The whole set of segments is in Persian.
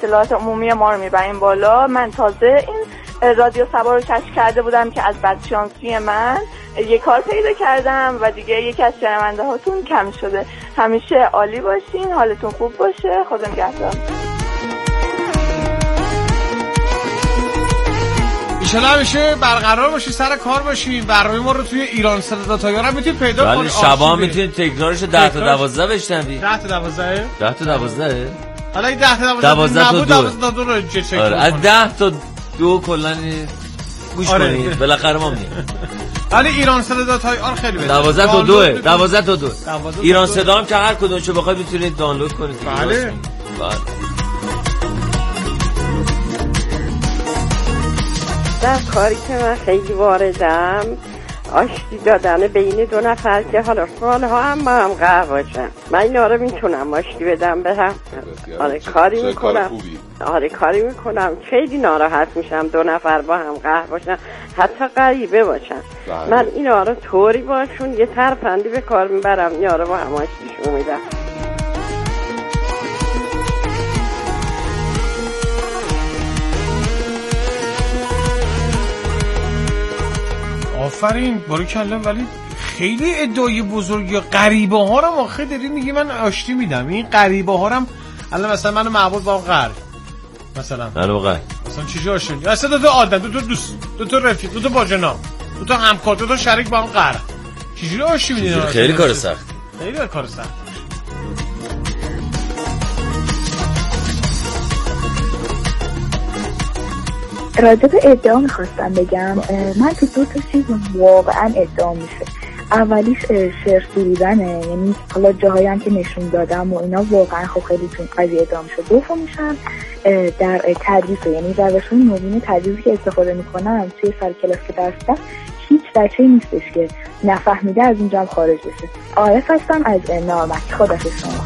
اطلاعات عمومی ما رو میبریم بالا. من تازه این رادیو سبا رو کشف کرده بودم که از بدشانسی من یه کار پیدا کردم و دیگه یکی از شنونده هاتون کم شده. همیشه عالی باشین، حالتون خوب باشه، خدا نگهدار. ایشالا همیشه برقرار باشی، سر کار باشین. برنامه ما رو توی ایران صدا تایار هم میتونید پیدا کنید. شبا هم میتونید تکرارش 10 تا 12 بشنوید. 10 تا 12 10 تا 12 حالا این 10 تا 12 نبود 12 رو چک کنید. آره از 10 تا 2 کلا گوش کنید بالاخره ما میگیم. ولی ایران صدا تایار خیلی بهتره. 12 تا 2 12 تا 2 ایران صدا هم که هر کدومشو بخواید میتونید دانلود کنید. بله. بله. در کاری که من خیلی واردم آشتی دادن بین دو نفر که حالا سالها هم با هم قهر باشن. من اینا رو میتونم آشتی بدم به هم. آره کاری میکنم خیلی ناراحت میشم دو نفر با هم قهر باشن، حتی غریبه باشن. من اینا رو طوری باشون یه ترفندی به کار میبرم، اینا رو با هم آشتیشون میدم. آفرین باریکلا. ولی خیلی ادعای بزرگی. غریبه ها رو آخه داری میگی من آشتی میدم. این غریبه ها رو هم الان مثلا منو معبود با هم قهر مثلا چیزی آشتی میدم. اصلا دو تا آدم، دو تا دوست، دو تا رفیق، دو تا باجنا، دو تا همکار، دو تا شریک با هم قهر. چیزی رو آشتی میدین؟ خیلی کار سخت. خیلی کار سخت. راجع به ادعا میخواستم بگم. من تو دو تا چیز واقعا ادعا میشه. اولیش شعر سرودنه، یعنی حالا جاهایی هم که نشون دادم و اینا واقعا خب خیلی تو قضیه ادعا میشه. دومیشم در تدریسه، یعنی روش‌های نوین تدریسی که استفاده میکنم توی سر کلاس که درس هیچ بچه‌ای نیستش که نفهمیده از اینجا هم خارج بشه. عارف هستم از نامک. خدا شما.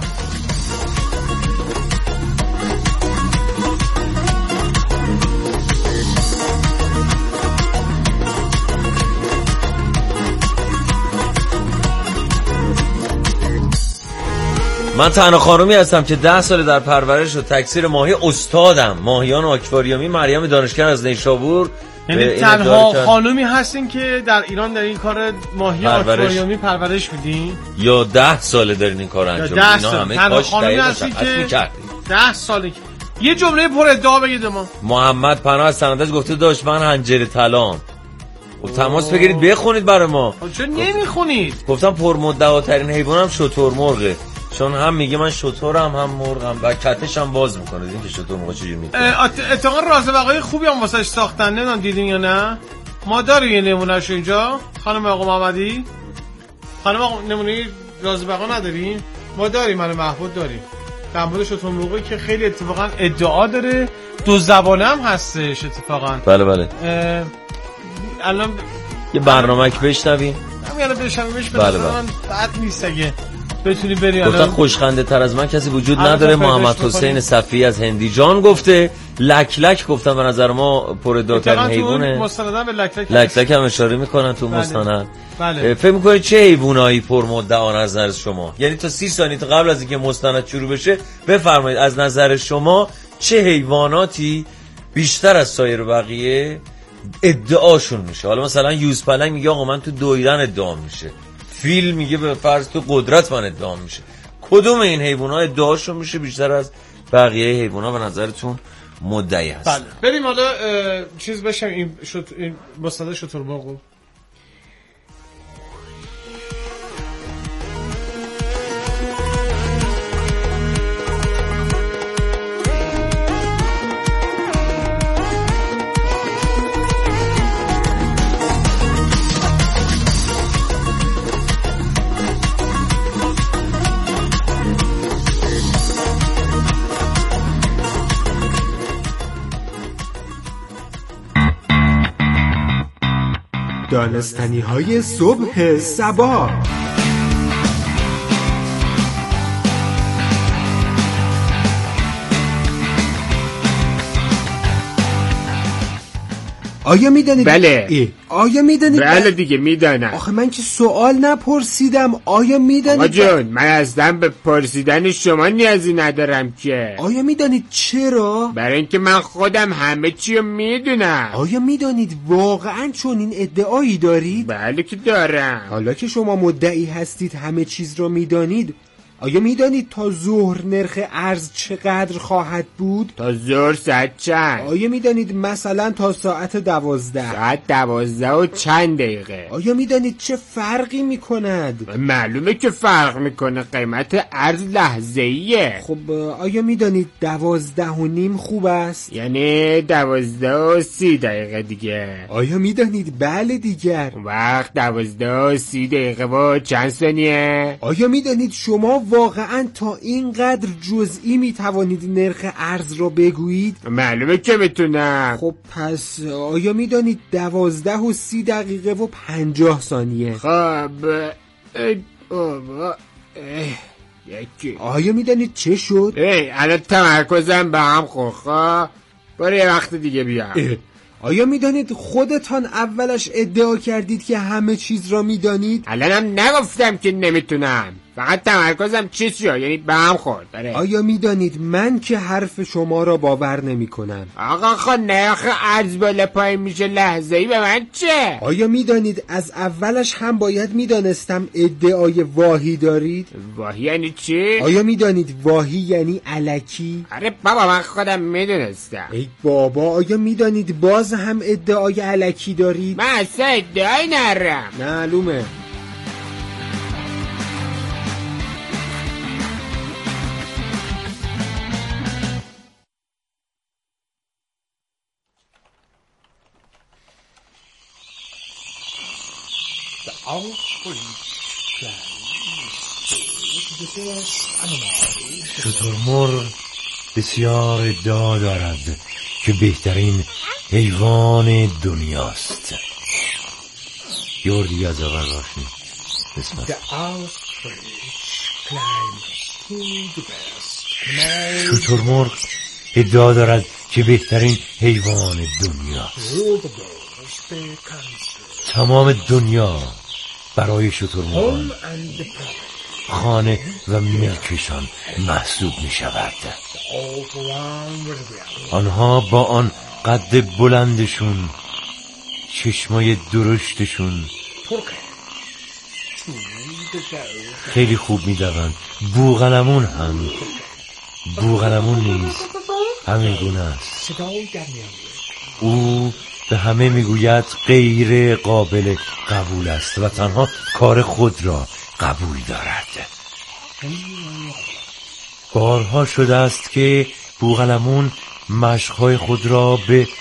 من تنها خانومی هستم که 10 سال در پرورش و تکثیر ماهی استادم. ماهیان آکواریومی مریم دانشگر از نیشابور. یعنی تنها خانومی هستین که در ایران در این کار ماهی آکواریومی پرورش میدین؟ یا 10 ساله دارین این کار انجام میدین؟ اینا همه تنها خانومی هستین که 10 ساله. یه جمله پر ادعا بگید ما. محمد پناه از سندج گفته داشت من حنجره طلام. خب تماس بگیرید بخونید برای ما. چرا نمیخونید؟ گفتم پرمدعاترین حیوانم شترمرغه، چون هم میگه من شترم هم مرغم و کتش هم باز میکنه. این که شترمرغ چجوری میکنه؟ اتفاقا راز بقای خوبی هم واسش ساختن، نمیدونم دیدین یا نه. ما داریم یه نمونهشو اینجا. خانم آقا محمدی، خانم آقا نمونه راز بقا نداریم؟ ما داریم، من محمود داریم در مورد شترمرغی که خیلی اتفاقا ادعا داره. دو زبانه هم هستش اتفاقا. بله. الان یه برنامه‌ک بشنویم. همین بشنویمش. بله. بعد نیست اگه بتونی بری. گفتن خوشخنده تر از من کسی وجود نداره. محمد حسین صفی از هندی جان گفته. لک گفتن به نظر ما پر ادعاترین حیوانه. مستندن به لک هم اشاره میکنن تو مستند. بله. فکر میکنید چه حیوانایی پر مدعا از نظر شما؟ یعنی تا 30 ثانیه قبل از اینکه مستند شروع بشه بفرمایید از نظر شما چه حیواناتی بیشتر از سایر بقیه ادعاشون میشه؟ حالا مثلا یوز پلنگ میگه آقا من تو دویدن ادعا میشه. فیل میگه به فرض تو قدرت من ادعا میشه. کدوم این حیوانات ادعاشون میشه بیشتر از بقیه حیوانات به نظرتون مدعی هست؟ بله. بریم حالا چیز بشم این مستند شترمرغ. دانستنی های صبح صبا. آیا میدانید؟ بله. آیا میدانید؟ بله دیگه میدانم. آخه من که سوال نپرسیدم. آیا میدانید؟ آقا جون من اصلا به پرسیدن شما نیازی ندارم که. آیا میدانید چرا؟ برای اینکه من خودم همه چی رو میدونم. آیا میدانید واقعا چون این ادعایی دارید؟ بله که دارم. حالا که شما مدعی هستید همه چیز رو میدانید، آیا میدانید تا ظهر نرخ ارز چقدر خواهد بود؟ تا ظهر ساعت چند؟ آیا میدانید مثلا تا ساعت 12؟ ساعت 12 و چند دقیقه؟ آیا میدانید چه فرقی میکند؟ معلومه که فرق میکنه، قیمت ارز لحظه‌ایه. خب آیا میدانید 12.5 خوب است؟ یعنی 12 و 30 دقیقه دیگه. آیا میدانید بله دیگر؟ وقت 12 و 30 دقیقه و چند ثانیه؟ آیا میدانید شما واقعا تا اینقدر جزئی میتوانید نرخ ارز را بگویید؟ معلومه که میتونم. خب پس آیا میدانید 12 و 30 دقیقه و 50 ثانیه؟ خب یکی. آیا میدانید چه شد؟ الان تمرکزم به هم خورد. برای یه وقت دیگه بیام. آیا میدانید خودتان اولش ادعا کردید که همه چیز را میدانید؟ الانم نگفتم که نمیتونم، فقط تمرکزم چیز شد، یعنی به هم خورد. آیا میدانید من که حرف شما را باور نمی کنم؟ آقا خود نرخ ارز بالا پایین میشه لحظه‌ای، به من چه؟ آیا میدانید از اولش هم باید میدانستم ادعای واهی دارید؟ واهی یعنی چی؟ آیا میدانید واهی یعنی الکی؟ آره بابا من خودم میدونستم. ای بابا آیا میدانید باز هم ادعای الکی دارید؟ من اصلا ادعای نرم. معلومه. شترمرغ بسیار ادعا دارد که بهترین حیوان دنیاست. یوردی از اول باشیم بسمت. شترمرغ ادعا دارد که بهترین حیوان دنیاست. تمام دنیا برای شترمرغان خانه و ملکشان محسوب می شود. آنها با آن قد بلندشون، چشمای درشتشون خیلی خوب می دوند. بوقلمون نیز همین گونه است. او به همه میگوید غیر قابل قبول است و تنها کار خود را قبول دارد. بارها شده است که بوقلمون مشق‌های خود را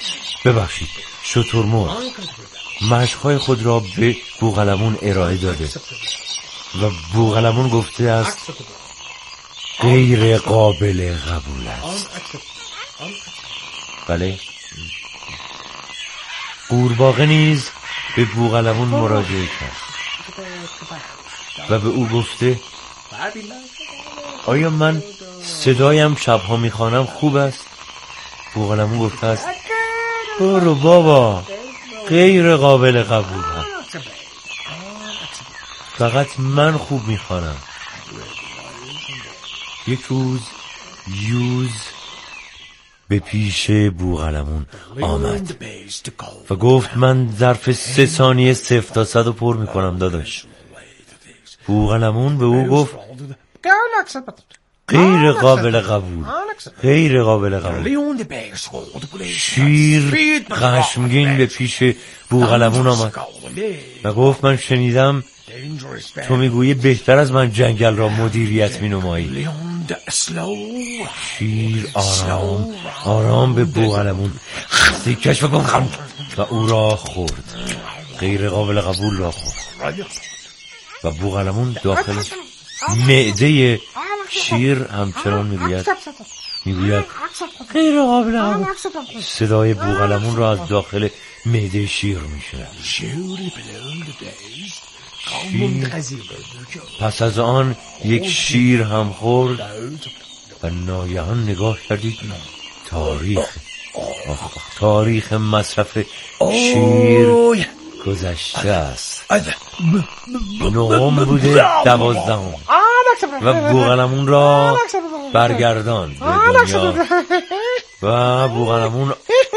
شترمرغ مشق‌های خود را به بوقلمون ارائه داده و بوقلمون گفته است غیر قابل قبول است. بله، قورباغه نیز به بوقلمون مراجعه کرد و به او گفته آیا من صدایم شبها میخوانم خوب است؟ بوقلمون گفته است برو بابا، غیر قابل قبول است. فقط من خوب میخوانم. یک روز یوز به پیش بوقلمون آمد و گفت من ظرف 3 ثانیه 0 تا 100 پر میکنم داداش. بوقلمون به او گفت غیر قابل قبول. شیر غشمگین به پیش بوقلمون آمد و گفت من شنیدم تو میگویی بهتر از من جنگل را مدیریت مینمایی. شیر آرام به بوقلمون سیکش و گفت و او را خورد. غیر قابل قبول را خورد و بوقلمون داخل معده شیر همچنان میگوید غیر قابل قبول. صدای بوقلمون را از داخل معده شیر میشنوید. پس از آن یک شیر هم خورد و ناگهان نگاه کردید تاریخ تاریخ مصرف شیر گذشته است. نهم بوده 12 و بوغلمون را برگردان به دنیا و بوغلمون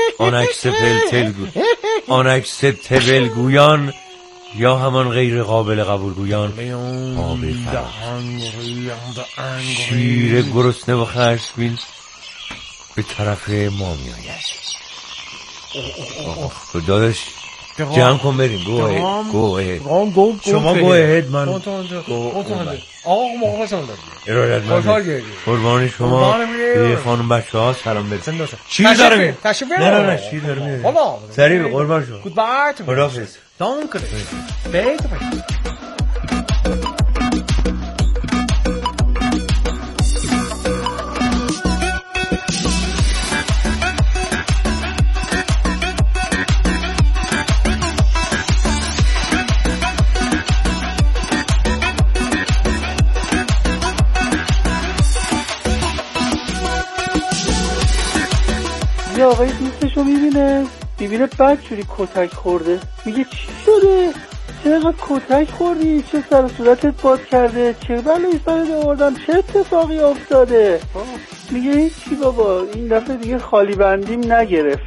آنکسپتبل یا همان غیر قابل قبول گویان شیر گرسنه و خشمگین به طرف ما می آید. داداش جمع کن بریم. گو شما گو اهد من آقا مخلصم ارادت من قربانی شما به خانم بچه ها سلام برسن. شیر داره می نه شیر داره می سریع قربان شما خداحافظ. Danke. Beter. یه آقای دوستشو میبینه بدجوری کتک خورده. میگه چی شده؟ چرا کتک خوردی؟ چه سر صورتت باد کرده؟ چه بلایی سرت آوردم؟ چه اتفاقی افتاده؟ میگه هیچی بابا، این دفعه دیگه خالی بندیم نگرفت.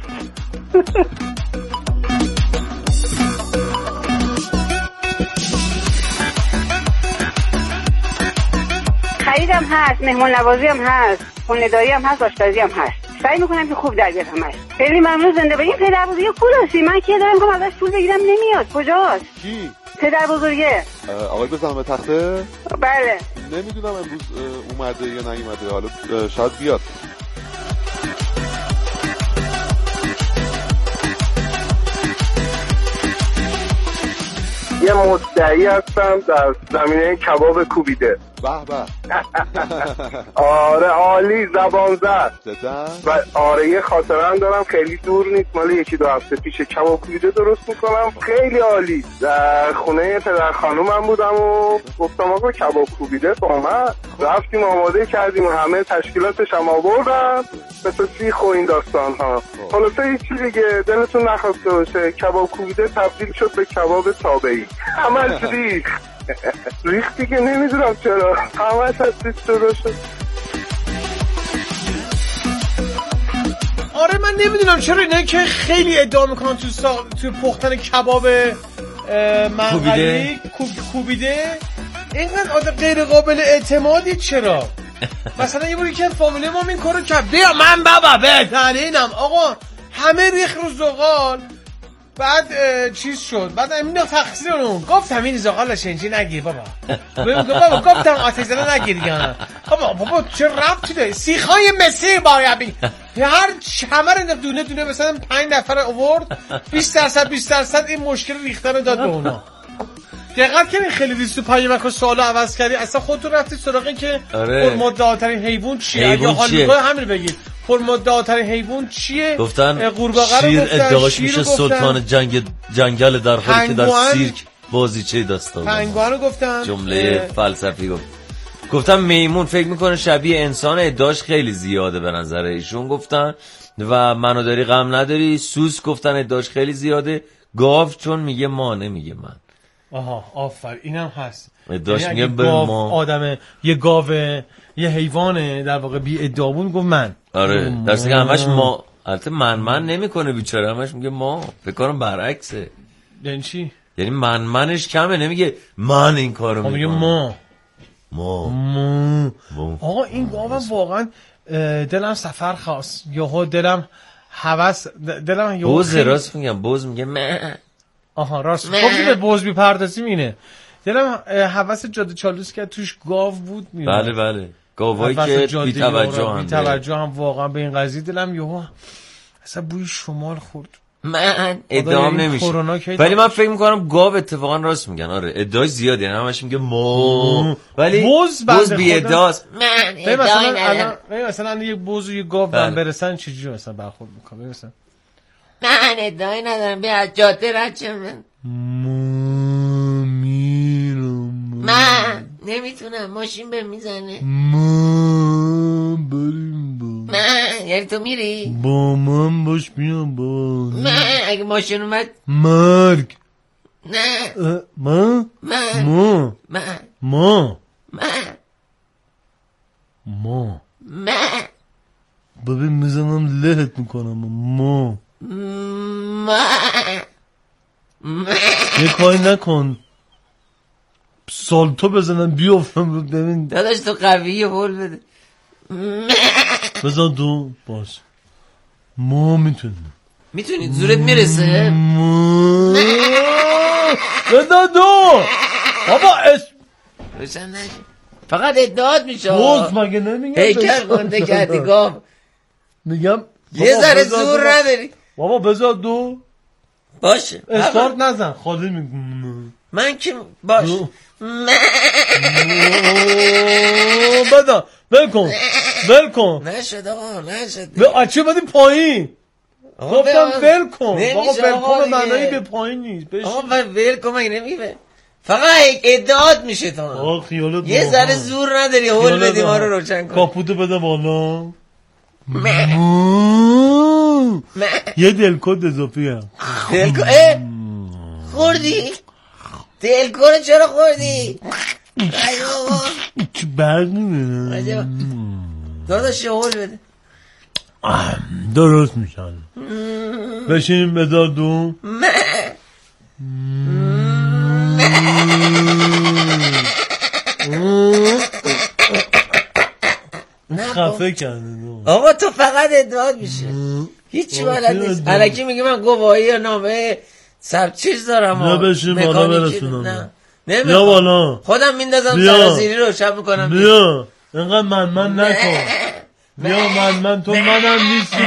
خریدم هست، مهمان نوازی هم هست، خونه‌داری هم هست، آشپزی هم هست. سعی میکنم که خوب در بیارمش. خیلی ممنون. زنده باشین. پدر بزرگی کجاست؟ من که دارم که ازش پول بگیرم نمیاد. کجاست؟ کی؟ پدر بزرگه. آقای بزنم به تخته؟ بله. نمیدونم امروز اومده یا نیومده، حالا شاید بیاد. یه مدعی هستم در زمینه کباب کوبیده. به به. آره عالی، زبان زد. و آره یه خاطره هم دارم خیلی دور نیست، مال 1-2 هفته پیش کباب کوبیده درست میکنم، خیلی عالی. در خونه پدر خانومم بودم و گفتم آقا کباب کوبیده با من، رفتیم آماده کردیم و همه تشکیلاتش هم آوردم، مثل سیخ و این داستان ها. خلاصه هیچی دیگه دلتون نخواسته باشه، کباب کوبیده تبدیل شد به کباب تابعی. همش ریختی که نمیدونم چرا همش هستید شده شد. آره من نمیدونم چرا اینا که خیلی ادعا میکنن تو پختن کباب منقلی کوبیده اینقدر غیر قابل اعتمادی. چرا مثلا یه باری که فامیله ما این کارو کرد، بیا من بابا بهترینم آقا، همه ریخ رو زغال، بعد چیز شد، بعد امین تقصیر اون گفتم این زغالش اینجی نگیر بابا، بابا گفتم آتش زده نگیر دیگه. بابا چه ربطی داره؟ سیخای مسی باید بگی همه رو دونه دونه مثلا 5 نفر آورد 20% این مشکل ریختن داد به اونا. دقت کنین خیلی ریست تو پیامک و سوالو عوض کردی، اصلا خودتون رفتید سراغ این که پرمدعاترین حیوان چیه، یا حال می‌خواد همین بگید پرمدعاترین حیوان چیه. گفتن شیر ادعاش میشه سلطان جنگل در حالی که در سیرک بازیچه داشته. پنگوانو گفتن جمله فلسفی گفتن میمون فکر میکنه شبیه انسان، ادعاش خیلی زیاده به نظر ایشون گفتن. و منو داری غم نداری. سوس گفتن ادعاش خیلی زیاده. گاو چون میگه ما نمیگه من. آها آفر اینم هست. ادعاش میگه به ما. آدمه یه گاو یه حیوانه در واقع بی ادعامون گفت من. آره درسته که همش ما. البته من نمیکنه بیچاره، همش میگه ما. فکر کنم برعکسه. یعنی چی؟ یعنی منش کمه، نمیگه من این کارو میکنم، میگه ما. آقا این گاوم واقعا دلم سفر خواست، یهو دلم هوس، دلم یهو بوز راست میگم، بوز میگه من. آها راست گفتی به بوز بی‌پردازیم اینه. دلم هوس جاده چالوس کرد، توش گاو بود میاد. بله گاوایی که بی توجه هم واقعا به این قضیه دلم یهو اصلا بوی شمال خورد. من ادعام نمیشه، ولی من فکر میکنم گاو اتفاقا راست میگن. آره ادعای زیادی، یعنی همش میگه مو، ولی بوز بی ادعاست. من ادعای ندارم. مثلا یه بوز و یه گاو برسن چجوری مثلا برخورد میکنه؟ مثلا من ادعای ندارم، بیا از جاده رد شم. من نمیتونم، ماشین به میزنه. بریم با یعنی تو میری؟ با من باش بیام با نه اگه ماشین اومد مرگ. نه ما ببین میزنم لهت میکنم. یه کاری نکن سالتو بزنم بیافتم. ببین داداش تو قویه هول بده. بزن دو باش. ما میتونی زورت میرسه. بزن دو بابا روشن نشه فقط ادعاد میشه. روز مگه نمیگم هیکل گنده کردی گام. میگم یه ذره زور نداری بابا. بزن دو باشه استارت نزن خالی میگم من که باش بزن ول کن. نشد آقا نشد. چه بدی پایین گفتم ول کن. آقا ول کن معنی به پایین نیست. آقا ول کن مگه نمیره. فقط ادعاد میشه تو. آقا خیالت یه ذره زور نداری هول بدی ما رو روشن کن. کاپوتو بده بالا. یه دلکود اضافی هم. دلکود خوردی؟ دلکود چرا خوردی؟ چه برق نمیده داداش یه هول بده. درست میشن. بشینیم بذار دو. خفه کرده آقا تو فقط ادعاد میشه. هیچی بلد نیست. الکی میگه من گواهی یا نامه سب چیز دارم. نه بشین بالا برسونم. نه بالا خودم میندازم سرازیری رو شب میکنم. بیا اینقدر من نکن. بیا من تو منم نیستی.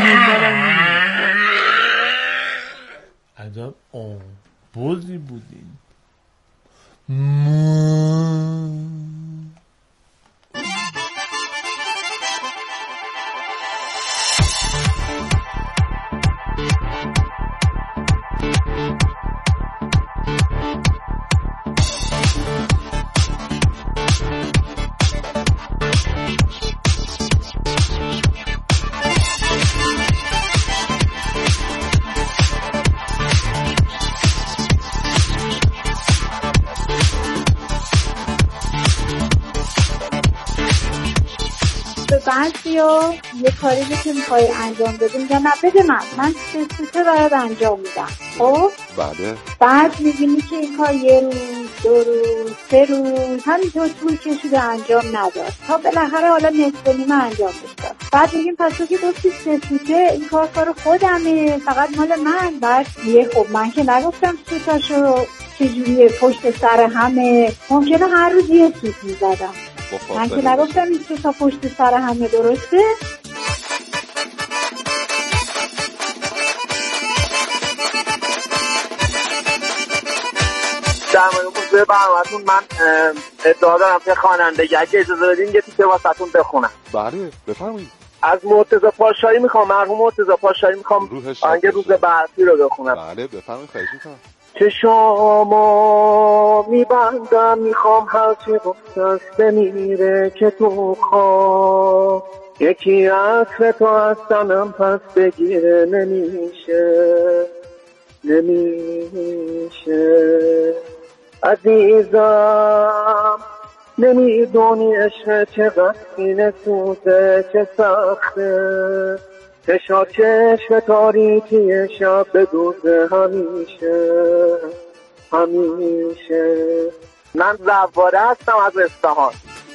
عجب بازی بودیم. بعضیا یه کاری که میخوای انجام بدی میگن نه بده من سه برات انجام میدم. خب بله. بعد میبینی که این کار یه روز 2 روز 3 روز همینطور طول کشیده انجام نداد تا بالاخره حالا نصف نیمه انجام داد. بعد میگیم پس تو که گفتی سه این کار خودمه فقط مال من. بعد یه خب من که نگفتم سوتاشو چجوریه پشت سر همه. ممکنه هر روز یه سوت میزدم. من که نگفتم این تا پشت سر همه درسته. در مورد موضوع برنامه‌تون من ادعا دارم که خوانندگی اگه اجازه بدین یه تیکه واسهتون بخونم. بله بفرمایید. از مرتضی پاشایی میخوام، مرحوم مرتضی پاشایی میخوام آهنگ روز برفی رو بخونم. بله بفرمایید خواهش میکنم. چشامو میبندم میخوام هرچی گفتست بمیره که تو خواه یکی عطر تو از تنم پس بگیره نمیشه عزیزم نمیدونی عشق چقدر سینه سوزه چه سخته چشا چشم تاریکی شب بدوزه همیشه من زواره هستم از اصفهان.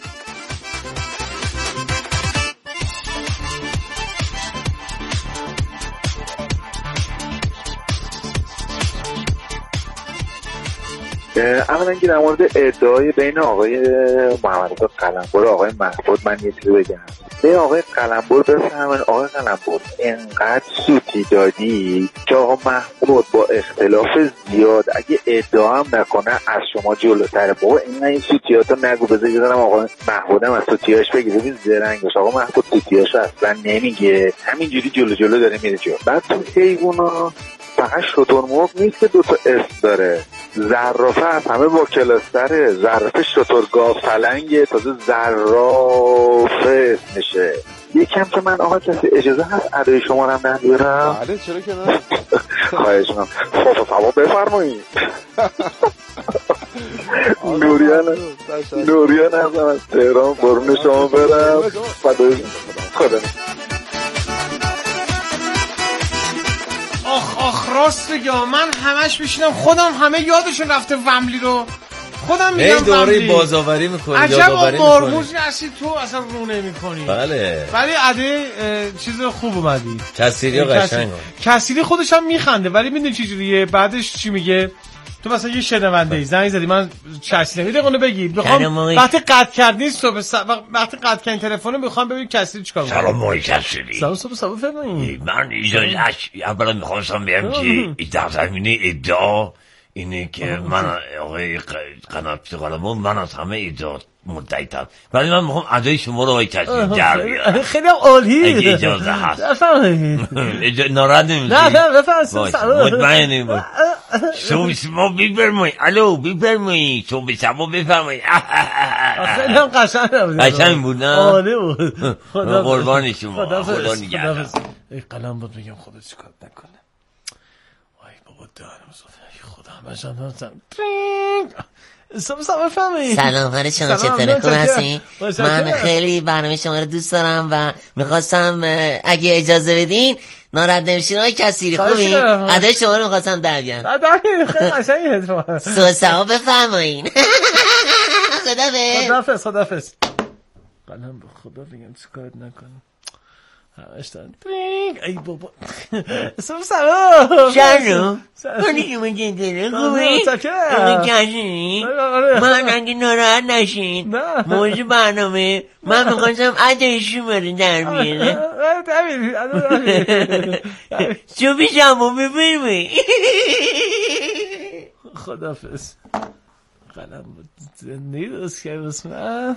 اولا که در مورد ادعای بین آقای محمد رضا قلمبر و آقای محمود من یه چیزی بگم. به آقای قلمبر بفهمن آقای قلمبر انقدر سوتی دادی که آقا محمود با اختلاف زیاد اگه ادعا هم نکنه از شما جلوتره. بابا این سوتیاتو نگو بذار یادم آقا محمودم از سوتیاش بگی ببین زرنگ باشه. آقا محمود سوتیاشو اصلا نمیگه همینجوری جلو داره میره جلو. بعد تو حیونا فقط شترمرغ نیست که دوتا اسم داره. زرافه از همه با کلاستره. زرافه شتر گاو پلنگه تازه زرافه اسمشه. یکم که من آقا کسی اجازه هست ادای شما رو هم بیارم؟ بله چرا که نه. خواهش می‌کنم. سوا بفرمایید. نوریان هستم از تهران، قربون شما برم. خدا آخ راست بگم من همش میشینم خودم همه یادشون رفته ومبلی رو خودم میگم ومبلی دوره بازآوری میکنی عجب مارموزی هستی تو اصلا رو نمیکنی. بله ولی عده چیز خوب اومدی کسیری قشنگ کسیری خودش هم میخنده ولی میدونی چه جوریه بعدش چی میگه تو مثلا یه شنونده ای زنگ زدی من چسیدم یه دقیقه بگید میخوام وقتی قطع کردی وقتی قطع کردین تلفن رو میخوام ببینم کسیری چیکار میکنه. سلام آقای کسیری. سلام فرمایید. من اولا میخواستم بگم که در زمینه ادعا اینه که من آقای قناتی قلمون من از همه ادعا مدعی‌ترم ولی من میخوام ادای شما رو آقای کسیری در بیارم. خیلی عالی. اگه اجازه هست. ناراحت نمیشی؟ نه بفرمایید. مطمئنی بود. شما بفرمایید. الو بفرمایید. شما بفرمایید. خیلی هم قشنگ بود نه؟ عالی بود. قربان شما. خدا نگهدار. ای قلم بود میگم خدا چیکار نکنه. وای بابا دارم خدا همشان سلام هر شما چطوره خوب هستین؟ من خیلی برنامه شما رو دوست دارم و میخواستم اگه اجازه بدین ناراحت نمیشین آقای کسیری خوبی؟ ادای شما رو میخواستم در بیارم. خیلی قشنگه. سوسا بفرمایین. خدافظ. قلم به خدا بگم چیکار نکنم. همشتن ای بابا سلام شنو منی که من جنگله خوبی اگه کشی من اگه ناراحت نشین موضوع برنامه من میخواستم ادایشون برای در میاره شبی شما ببینی خدافظ. قلم بود نیست که بسمن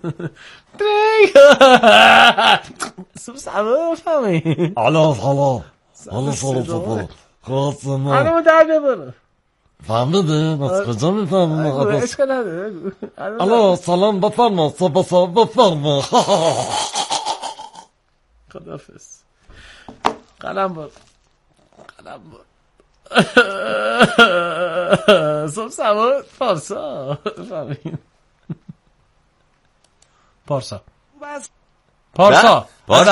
سلام فهمی حالا در ببره فهمیده بس کجا میفهمم حالا سلام بفرما بفرما خدافظ. قلم بود سلام پارسا فهمید پارسا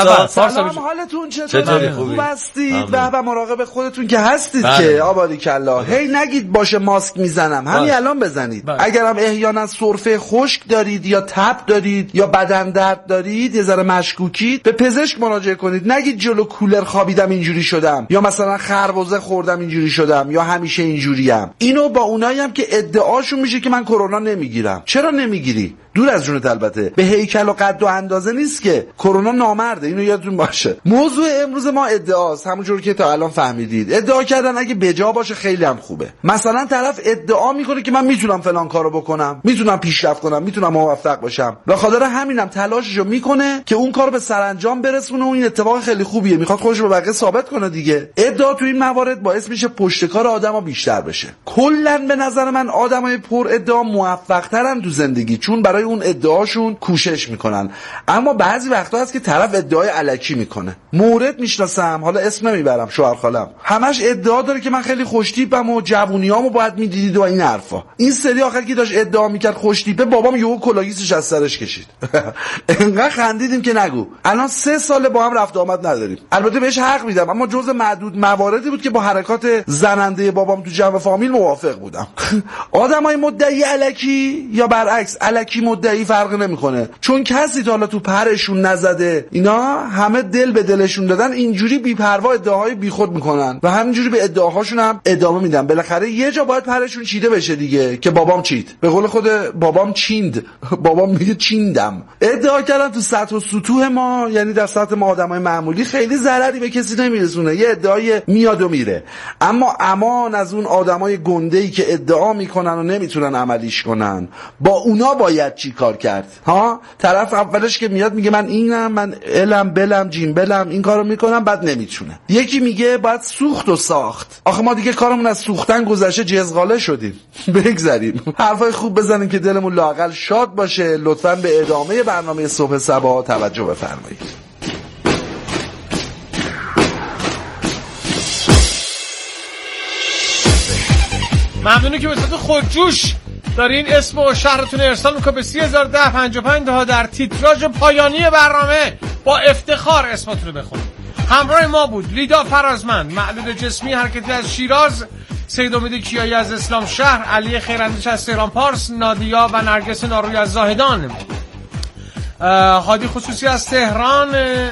سلام حالتون چطوره؟ خوب هستید؟ و مراقب خودتون که هستید که آبادی کلا. هی نگید باشه ماسک میزنم همین الان بزنید. اگرم احیانا سرفه خشک دارید یا تب دارید یا بدن درد دارید یه ذره مشکوکید به پزشک مراجعه کنید. نگید جلو کولر خوابیدم اینجوری شدم یا مثلا خربزه خوردم اینجوری شدم یا همیشه اینجوریم. اینو با اونایی هم که ادعاشون میشه که من کرونا نمیگیرم. چرا نمیگیری؟ دور از جونت البته. به هیکل و قد و اندازه نیست که کرونا نامرده، اینو یادتون باشه. موضوع امروز ما ادعاست، همونجور که تا الان فهمیدید. ادعا کردن اگه بجا باشه خیلی هم خوبه. مثلا طرف ادعا میکنه که من میتونم فلان کارو بکنم، میتونم پیشرفت کنم، میتونم موفق باشم. به خاطر همینم تلاششو میکنه که اون کارو به سرانجام برسونه و این اتفاق خیلی خوبیه. میخواد خودش رو به بقیه ثابت کنه دیگه. ادعا تو این موارد باعث میشه پشتکار آدما بیشتر بشه. کلا به نظر من آدمای پر ادعا موفق‌ترن تو زندگی، چون برای اون ادعاشون کوشش میکنن. اما بعضی وقتا هست که طرف ادعای الکی میکنه. مورد میشناسم، حالا اسم نمیبرم، شوهر خالم همش ادعا داره که من خیلی خوشتیپم و جوونیامو باید میدیدید و این حرفا. این سری آخر که داشت ادعا میکرد خوشتیپه، بابام یهو کلاگیسش از سرش کشید. انقدر خندیدیم که نگو. الان 3 سال با هم رفت آمد نداریم. البته بهش حق میدم، اما جزء معدود مواردی بود که با حرکات زننده بابام تو جمع فامیل موافق بودم. آدمای مدعی الکی یا برعکس الکی مدعی فرق نمیکنه، چون کسی تا حالا تو پرشون نزده. اینا همه دل به دلشون دادن، اینجوری بی‌پروا ادعاهای بیخود میکنن و همینجوری به ادعاهاشون هم ادامه میدن. بالاخره یه جا باید پرشون چیده بشه دیگه، که بابام چید. به قول خود بابام چیند. بابام میگه چیندم. ادعا کردن تو سطح و سطوح ما، یعنی در سطح ما آدمای معمولی، خیلی ضرری به کسی نمیرسونه. یه ادعای میاد و میره. اما امان از اون آدمای گنده‌ای که ادعا میکنن و نمیتونن عملیش کنن. با اونا باید چی کار کرد؟ ها، طرف اولش که میاد میگه من اینم، من الم بلم جیم بلم این کارو میکنم، بعد نمیتونه. یکی میگه باید سوخت و ساخت. آخه ما دیگه کارمون از سوختن گذشته، جزغاله شدیم. بگذریم. حرفای خوب بزنیم که دلمون لااقل شاد باشه. لطفاً به ادامه برنامه صبح صبا توجه بفرمایید. ممنونی که به صورت خودجوش دارین اسم و شهرتون ارسال میکنه به 301055 در تیتراژ پایانی برنامه با افتخار اسمتون رو بخونید. همراه ما بود لیدا فرازمند، معلول جسمی حرکتی از شیراز، سید امید کیایی از اسلام شهر، علی خیراندیش از تهران پارس، نادیا و نرگس ناروی از زاهدان، هادی خصوصی از تهران،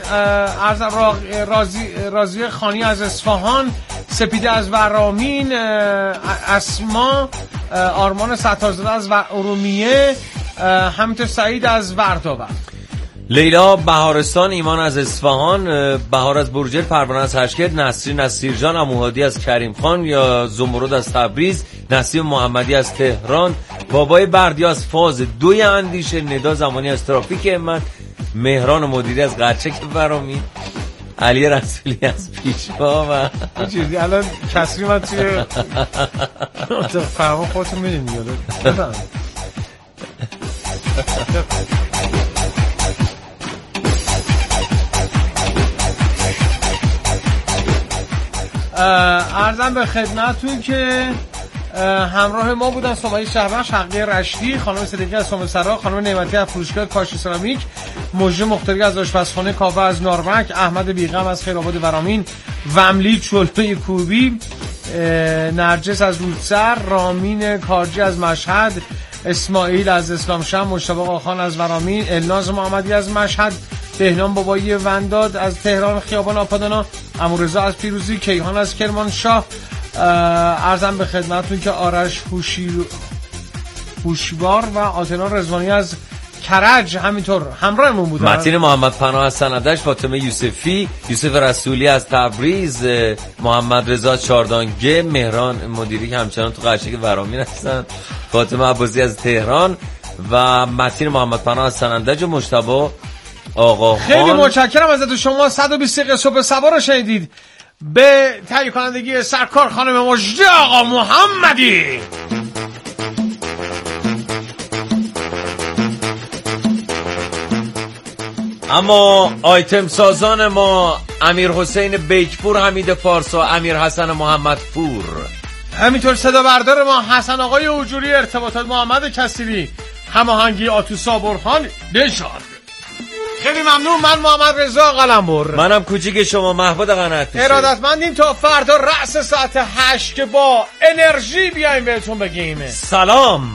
رازی خانی از اصفهان، سپیده از ورامین، اسما آرمان ستارزاده از ارومیه، همینطور سعید از ورداور، لیلا بهارستان، ایمان از اصفهان، بهار از برجر، پروانه از هشکد، نسرین از سیرجان، عموهادی از کریم خان یا زمرد از تبریز، نسیم محمدی از تهران، بابای بردی از فاز 2 اندیشه، ندا زمانی از ترافیک همت، مهران مدیری از قرچک ورامین، علی رسولی از پیشوا و چیزی الان کسری من توی فرما خودتون میدین دیگه. عرضم به خدمتون که همراه ما بودن سمیه شهبخش، حقیه رشدی، خانم صدیقی از سومسرا، خانم نعمتی از فروشگاه کاشی سرامیک، مجد مختاری از آشپزخانه کاوه از نارمک، احمد بیغم از خیرآباد ورامین، وملی چلپه کوبی، نرجس از رودسر، رامین کارجی از مشهد، اسماعیل از اسلام شهر، مجتبی آقاخان از ورامین، الناز محمدی از مشهد، بهنام بابایی ونداد از تهران خیابان آپادانا، امورزا از پیروزی، کیهان از کرمانشاه. عرضم به خدمتون که آرش هوشیوار و آتنا رضوانی از کرج همینطور همراهمون بودن. متین محمد پناه از سندج، فاطمه یوسفی، یوسف رسولی از تبریز، محمد رضا چاردانگه، مهران مدیری که همچنان تو قرچک ورامین هستن، فاطمه عباسی از تهران و متین محمد پناه از سندج و مجتبی آقا خان. خیلی متشکرم ازتون. شما 120 دقیقه صبح سبا رو شنیدید به تهیه کنندگی سرکار خانم مجدی آقا محمدی. اما آیتم سازان ما امیر حسین بیکپور، حمید فارس و امیر حسن محمدپور. همینطور صدا بردار ما حسن آقای اوجوری، ارتباطات محمد کسیری، هماهنگی آتوسا برهان نژاد. خیلی ممنون. من محمد رضا قلمبر، منم کوچیک شما محمود قناعتی. ارادتمندیم تا فردا رأس ساعت 8 که با انرژی بیایم بهتون بگیم سلام.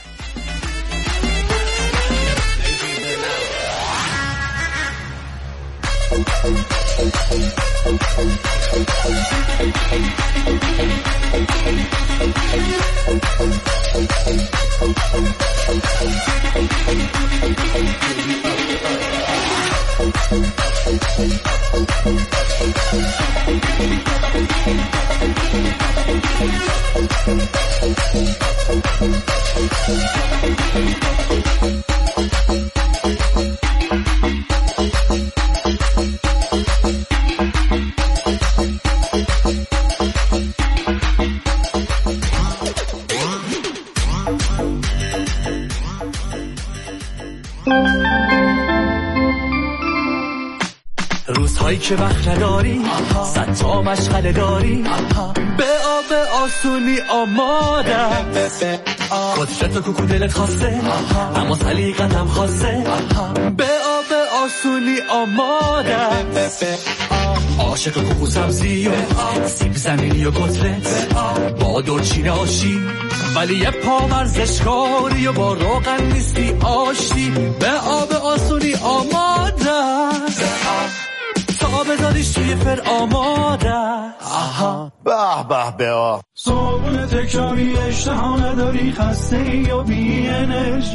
روزهایی که وقت نداری، صد تا مشغله داری، به آب آسونی آمادم، قدرت و کوکو دلت خواسته، اما سلیقتم خواسته، به آب آسونی آمادم، عاشق کوکو سبزی و سیب زمینی و کتلت، با دورچین آشی ولی یه پا ورزشکاری و با روغن نیستی آشتی، به آب آسونی آمادم، تا بذاریش توی فر آماده. آها به به به آه صابون تکراری، اشتها نداری، خسته یا بی انرژی،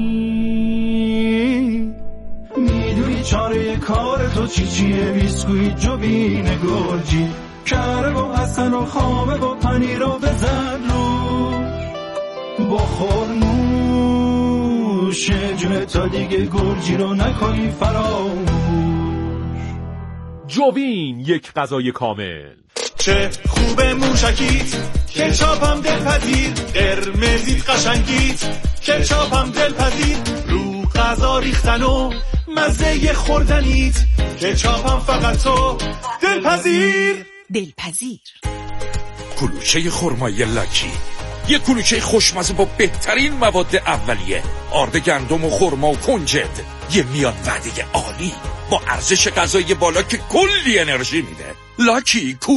میدونی چاره کار تو چیه؟ بیسکویت جوین گرجی، کره و حسن و خامه و پنیر و بزن روش، بخور نوش جونه تا دیگه گرجی رو نکنی فراموش. جوین، یک غذای کامل. چه خوبه موشکیت، کچاپم دلپذیر، قرمزیت قشنگیت، کچاپم دلپذیر، رو غذا ریختن و مزه خوردنیت، کچاپم فقط تو دلپذیر. دلپذیر. کلوچه خرمای لاکی، یه کلوچه خوشمزه با بهترین مواد اولیه، آرد گندم و خرما و کنجد. یه میان وعده عالی با ارزش غذایی بالا که کلی انرژی میده. لاکی